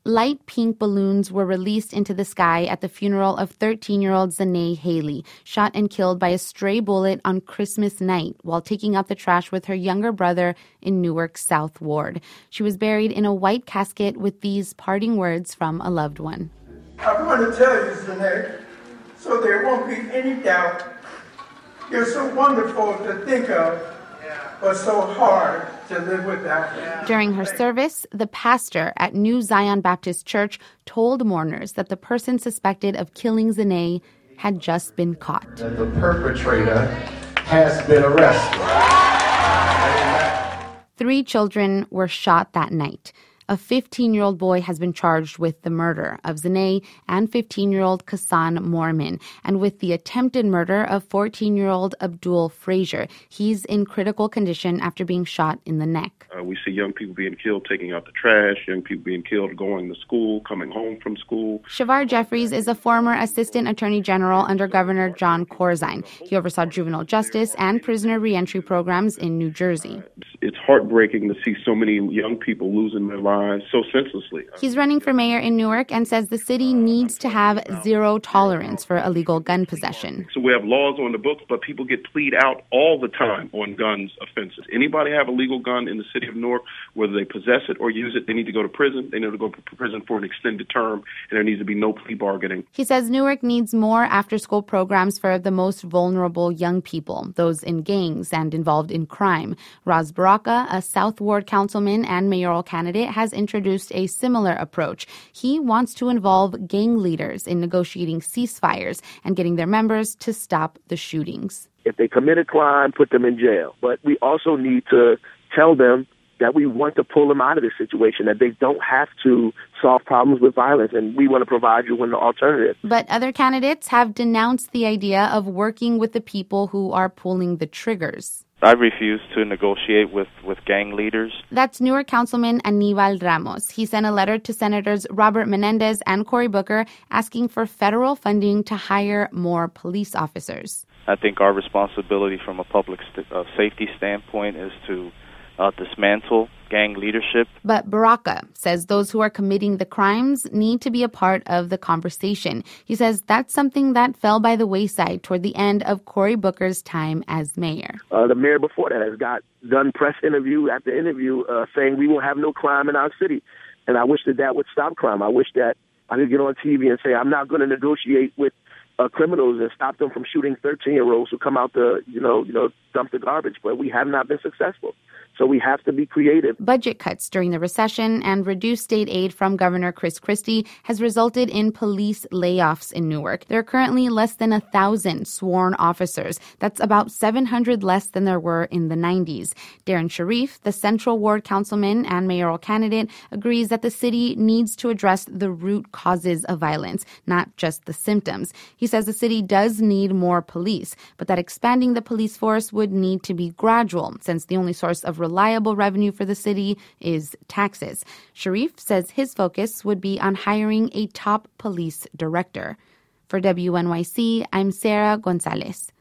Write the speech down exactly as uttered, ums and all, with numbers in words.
light pink balloons were released into the sky at the funeral of thirteen-year-old Zanae Haley, shot and killed by a stray bullet on Christmas night while taking out the trash with her younger brother in Newark's South Ward. She was buried in a white casket with these parting words from a loved one. I want to tell you, Zanae, so there won't be any doubt. You're so wonderful to think of, but so hard to live without. During her service, the pastor at New Zion Baptist Church told mourners that the person suspected of killing Zanae had just been caught. The perpetrator has been arrested. Three children were shot that night. A fifteen-year-old boy has been charged with the murder of Zanae and fifteen-year-old Kassan Mormon, and with the attempted murder of fourteen-year-old Abdul Frazier. He's in critical condition after being shot in the neck. Uh, we see young people being killed taking out the trash, young people being killed going to school, coming home from school. Shavar Jeffries is a former assistant attorney general under Governor John Corzine. He oversaw juvenile justice and prisoner reentry programs in New Jersey. It's heartbreaking to see so many young people losing their lives so senselessly. He's running for mayor in Newark and says the city needs to have zero tolerance for illegal gun possession. So we have laws on the books, but people get plead out all the time on guns offenses. Anybody have a legal gun in the city of Newark, whether they possess it or use it, they need to go to prison. They need to go to prison for an extended term, and there needs to be no plea bargaining. He says Newark needs more after-school programs for the most vulnerable young people, those in gangs and involved in crime. Raz Baraka, a South Ward councilman and mayoral candidate, has introduced a similar approach. He wants to involve gang leaders in negotiating ceasefires and getting their members to stop the shootings. If they commit a crime, put them in jail. But we also need to tell them that we want to pull them out of this situation, that they don't have to solve problems with violence, and we want to provide you with an alternative. But other candidates have denounced the idea of working with the people who are pulling the triggers. I refuse to negotiate with, with gang leaders. That's Newark Councilman Aníbal Ramos. He sent a letter to Senators Robert Menendez and Cory Booker asking for federal funding to hire more police officers. I think our responsibility from a public st- uh, safety standpoint is to uh, dismantle gang leadership. But Baraka says those who are committing the crimes need to be a part of the conversation. He says that's something that fell by the wayside toward the end of Cory Booker's time as mayor. Uh, the mayor before that has got done press interview after interview uh, saying we will have no crime in our city. And I wish that that would stop crime. I wish that I could get on T V and say I'm not going to negotiate with Uh, criminals and stop them from shooting thirteen-year-olds who come out to, you know, you know, dump the garbage. But we have not been successful. So we have to be creative. Budget cuts during the recession and reduced state aid from Governor Chris Christie has resulted in police layoffs in Newark. There are currently less than one thousand sworn officers. That's about seven hundred less than there were in the nineties. Darren Sharif, the Central Ward councilman and mayoral candidate, agrees that the city needs to address the root causes of violence, not just the symptoms. He says the city does need more police, but that expanding the police force would need to be gradual, since the only source of reliable revenue for the city is taxes. Sharif says his focus would be on hiring a top police director. For W N Y C, I'm Sarah Gonzalez.